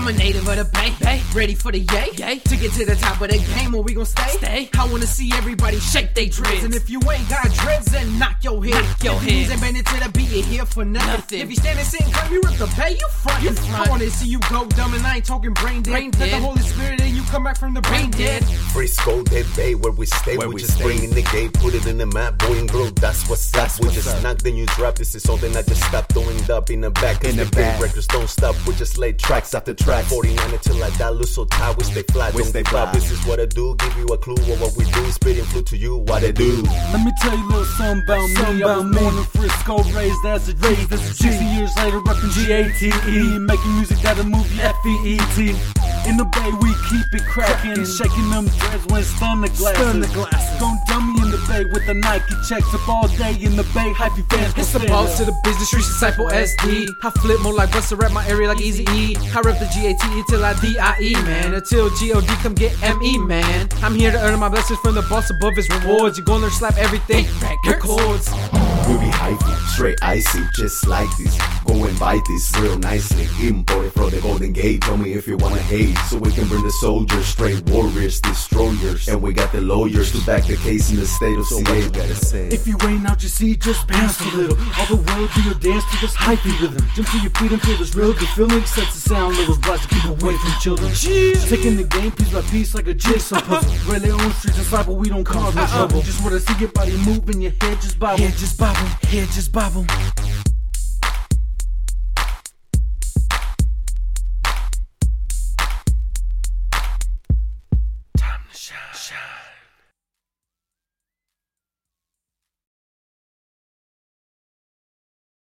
I'm a native of the Bay, ready for the yay, to get to the top of the game where we gon' stay. I wanna see everybody shake they dreads, and if you ain't got dreads, then knock your head. If you ain't bending to the beat, you here for nothing. If you standing sitting calm, you rip the Bay, you front. I wanna see you go dumb, and I ain't talking brain dead. Let the Holy Spirit in you come back from the brain dead. Frisco, that Bay, where we stay. We just bring in the game, put it in the map, boy and girl, that's what's up. We just knock, then you drop. This is something I just stop throwing up in the back. Cause the big records don't stop. We just lay tracks after tracks. 49 until I die, lose so tight. We stay fly, don't give up. This is what I do. Give you a clue of what we do. Spitting flu to you, what I do. Let me tell you a little something about me. I was born in Frisco, raised as a G. 60 years later, reppin' GATE. Making music that'll move you FEET. In the Bay, we keep it crackin', shaking them dreads when stun the glasses. Gon' dummy in the Bay with the Nike checks up all day in the Bay. Hyphy fans gon' It's the boss to the business, streets disciple SD. I flip more like Busta, rap my area like Easy E. I rep the GATE till I DIE, man. Until GOD come get ME, man. I'm here to earn my blessings from the boss above his rewards. You're gonna slap everything, records. We be hypey, straight icy, just like this. Go and bite this real nicely. Imported from the Golden Gate. Tell me if you wanna hate, so we can bring the soldiers, straight warriors, destroyers. And we got the lawyers to back the case in the state of CA. Better say, if you ain't out your seat, just bounce a little. All the world do your dance to this hypey rhythm. Jump to your feet and feel this real good feeling. Sets the sound levels blast to keep away from children. Taking the game piece by piece like a jigsaw puzzle. Really on streets inside, but we don't cause no trouble. Just wanna see your body move and your head just bobble. Head just bobble.